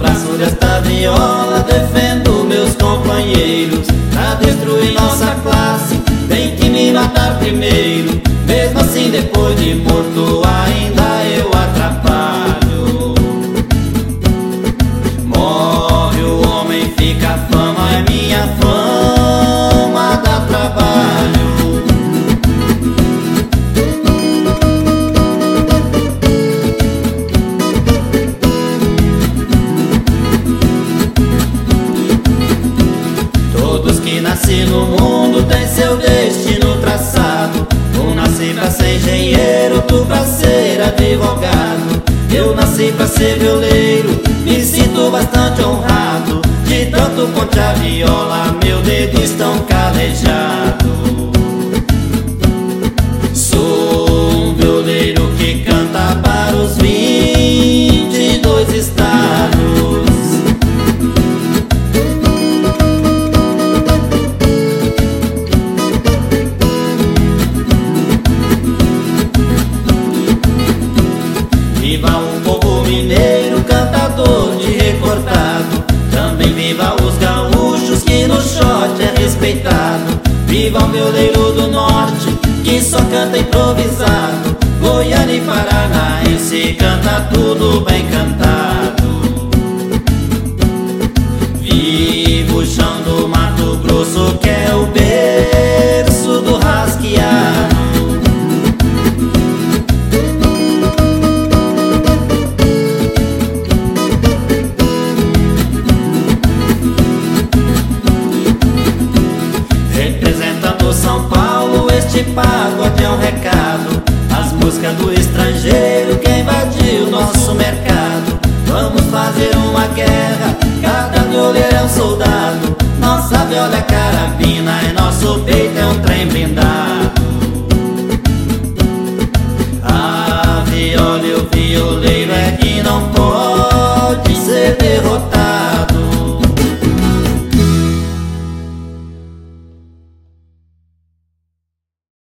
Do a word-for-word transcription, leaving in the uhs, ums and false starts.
braço desta viola defendo meus companheiros. Pra destruir nossa classe tem que me matar primeiro. Mesmo assim depois de morto ainda eu atrapalho. Morre o homem, fica a fama, é minha fama, dá trabalho. Todos que nascem no mundo têm seu destino traçado. Um nasci pra ser engenheiro, outro pra ser advogado. Eu nasci pra ser violeiro, me sinto bastante honrado. De tanto ponte a viola, meu dedo estão calejado. Sou um violeiro que canta para os vinte e dois estados. Viva o povo mineiro, cantador de recordado. Também viva os gaúchos, que no shot é respeitado. Viva o violeiro do norte, que só canta improvisado. Goiano e paranaense, canta tudo bem cantado. Viva o chão do Mato Grosso, que é o berço do rasqueado. Representando São Paulo, este pagode é um recado. As músicas do estrangeiro que invadiu nosso mercado. Vamos fazer uma guerra, cada violeiro é um soldado. Nossa viola é